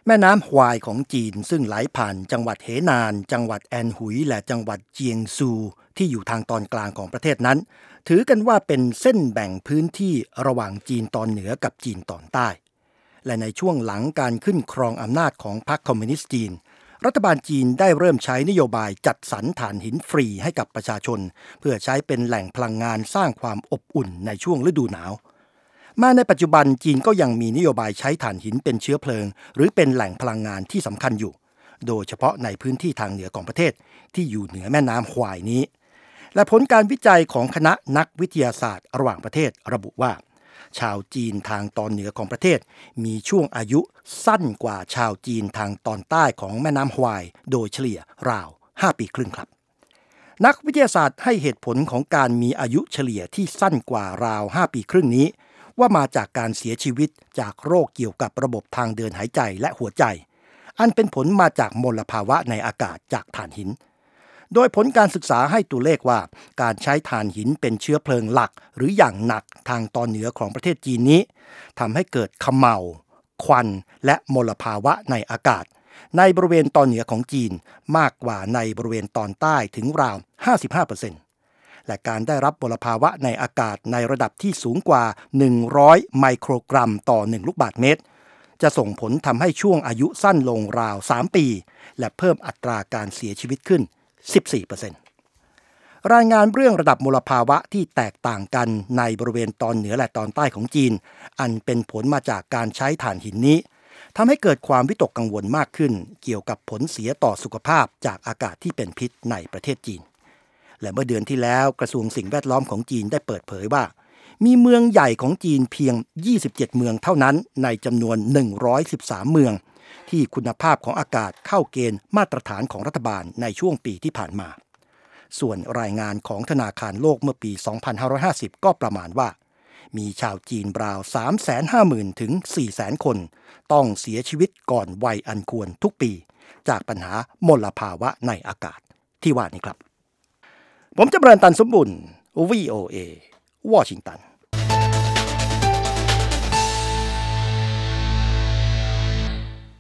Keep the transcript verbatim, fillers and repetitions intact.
แม่น้ำฮวายของจีนซึ่งไหลผ่านจังหวัดเหนานจังหวัดแอนหุยและจังหวัดเจียงซูที่อยู่ทางตอนกลางของประเทศนั้นถือกันว่าเป็นเส้นแบ่งพื้นที่ระหว่างจีนตอนเหนือกับจีนตอนใต้และในช่วงหลังการขึ้นครองอำนาจของพรรคคอมมิวนิสต์จีนรัฐบาลจีนได้เริ่มใช้นโยบายจัดสรรถ่านหินฟรีให้กับประชาชนเพื่อใช้เป็นแหล่งพลังงานสร้างความอบอุ่นในช่วงฤดูหนาวมาในปัจจุบันจีนก็ยังมีนโยบายใช้ถ่านหินเป็นเชื้อเพลิงหรือเป็นแหล่งพลังงานที่สำคัญอยู่โดยเฉพาะในพื้นที่ทางเหนือของประเทศที่อยู่เหนือแม่น้ำฮวายนี้และผลการวิจัยของคณะนักวิทยาศาสตร์ระหว่างประเทศระบุว่าชาวจีนทางตอนเหนือของประเทศมีช่วงอายุสั้นกว่าชาวจีนทางตอนใต้ของแม่น้ำฮวายโดยเฉลี่ยราวห้าปีครึ่งครับนักวิทยาศาสตร์ให้เหตุผลของการมีอายุเฉลี่ยที่สั้นกว่าราวห้าปีครึ่งนี้ว่ามาจากการเสียชีวิตจากโรคเกี่ยวกับระบบทางเดินหายใจและหัวใจอันเป็นผลมาจากมลภาวะในอากาศจากถ่านหินโดยผลการศึกษาให้ตัวเลขว่าการใช้ถ่านหินเป็นเชื้อเพลิงหลักหรืออย่างหนักทางตอนเหนือของประเทศจีนนี้ทำให้เกิดเขม่าวควันและมลภาวะในอากาศในบริเวณตอนเหนือของจีนมากกว่าในบริเวณตอนใต้ถึงราว ห้าสิบห้าเปอร์เซ็นต์ และการได้รับมลภาวะในอากาศในระดับที่สูงกว่าหนึ่งร้อยไมโครกรัมต่อหนึ่งลูกบาศก์เมตรจะส่งผลทำให้ช่วงอายุสั้นลงราวสามปีและเพิ่มอัตราการเสียชีวิตขึ้น สิบสี่เปอร์เซ็นต์ รายงานเรื่องระดับมลภาวะที่แตกต่างกันในบริเวณตอนเหนือและตอนใต้ของจีนอันเป็นผลมาจากการใช้ถ่านหินนี้ทำให้เกิดความวิตกกังวลมากขึ้นเกี่ยวกับผลเสียต่อสุขภาพจากอากาศที่เป็นพิษในประเทศจีนและเมื่อเดือนที่แล้วกระทรวงสิ่งแวดล้อมของจีนได้เปิดเผยว่ามีเมืองใหญ่ของจีนเพียงยี่สิบเจ็ดเมืองเท่านั้นในจำนวนหนึ่งร้อยสิบสามเมืองที่คุณภาพของอากาศเข้าเกณฑ์มาตรฐานของรัฐบาลในช่วงปีที่ผ่านมาส่วนรายงานของธนาคารโลกเมื่อปี สองพันห้าร้อยห้าสิบ ก็ประมาณว่ามีชาวจีนราว สามแสนห้าหมื่น ถึง สี่แสน คนต้องเสียชีวิตก่อนวัยอันควรทุกปีจากปัญหามลภาวะในอากาศที่ว่านี้ครับผมจำเริญตันสมบุญ วี โอ เอ วอชิงตัน